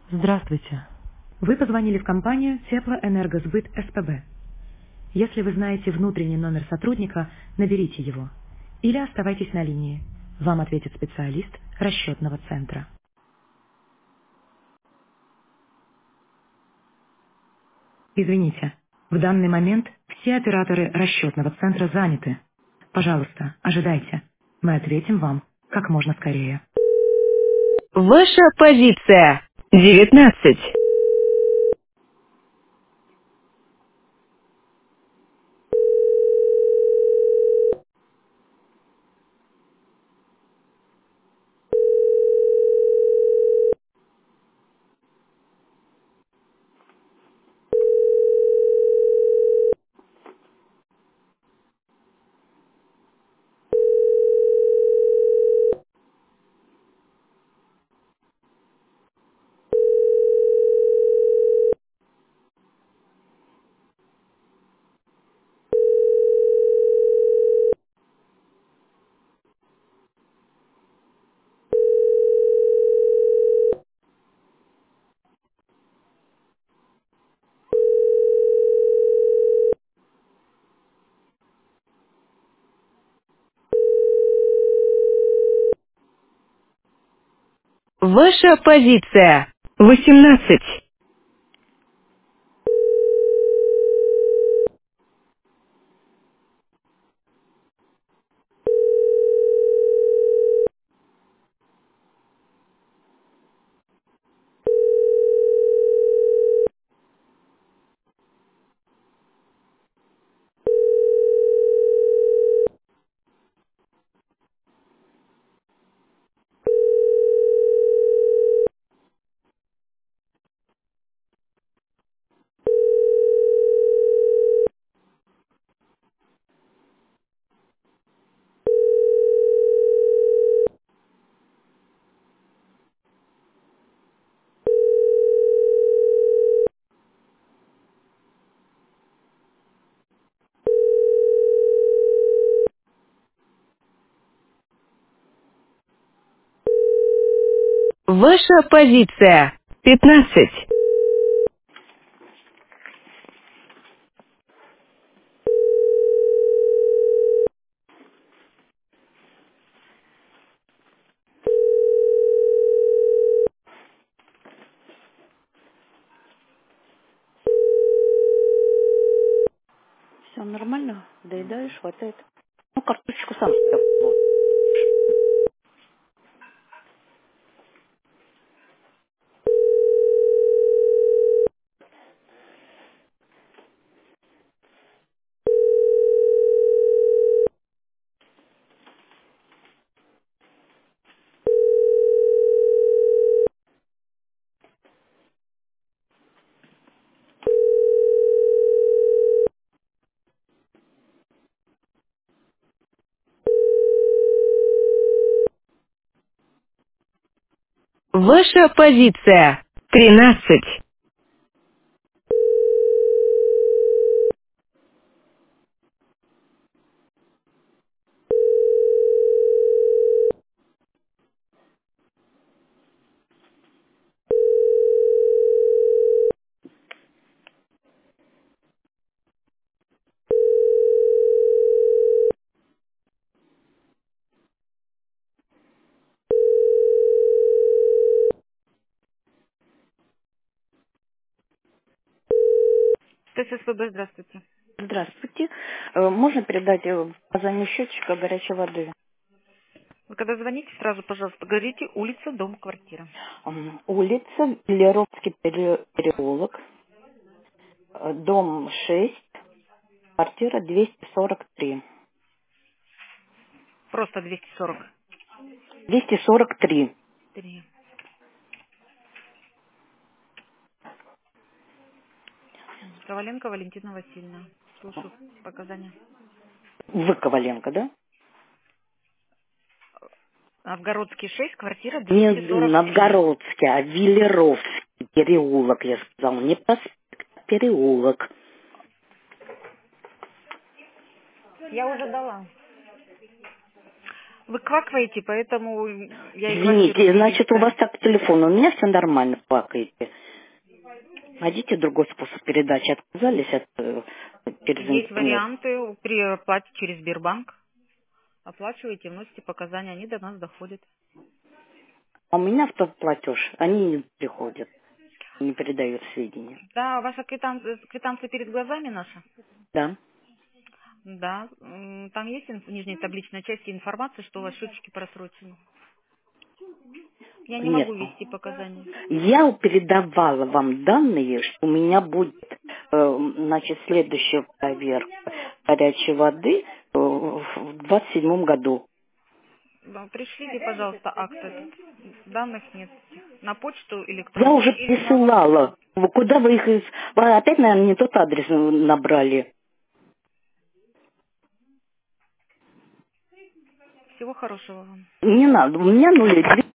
Здравствуйте. Вы позвонили в компанию Теплоэнергосбыт СПБ. Если вы знаете внутренний номер сотрудника, наберите его. Или оставайтесь на линии. Вам ответит специалист расчетного центра. Извините, в данный момент все операторы расчетного центра заняты. Пожалуйста, ожидайте. Мы ответим вам как можно скорее. Ваша позиция 19. Ваша позиция 18. Ваша позиция 15. Все нормально, доедаешь, хватает. Ну, картошечку сам себе. Ваша позиция 13. ТССПБ, здравствуйте. Здравствуйте. Можно передать указание счетчика горячей воды? Вы когда звоните, сразу, пожалуйста, говорите улица, дом, квартира. Улица Леровский переулок, дом 6, квартира 243. Просто 243. 243. Коваленко Валентина Васильевна. Слушаю показания. Вы Коваленко, да? Новгородский 6, квартира Не 243. Новгородский, а Виллеровский переулок, я сказала. Не проспект, а переулок. Я уже дала. Вы квакаете, поэтому я и Извините, квартиру не значит, у вас регистрирую. так телефон, у меня все нормально, плакаете. Найдите другой способ передачи. Отказались от через Есть интернет. варианты при оплате через Сбербанк. Оплачиваете, вносите показания, они до нас доходят. А у меня автоплатеж, они не приходят, не передают сведения. Да, ваша квитанция перед глазами наша? Да? Да. Там есть в нижней табличной части информация, что у вас счетчики просрочены. Я не Нет. могу ввести показания. Я передавала вам данные, что у меня будет, значит, следующая проверка горячей воды в 27 году. Да, пришлите, пожалуйста, акт этот. Данных нет. На почту Я электронную уже или на WhatsApp. присылала. Куда вы их... Вы опять, наверное, не тот адрес набрали. Всего хорошего вам. Не надо. У меня 0,2.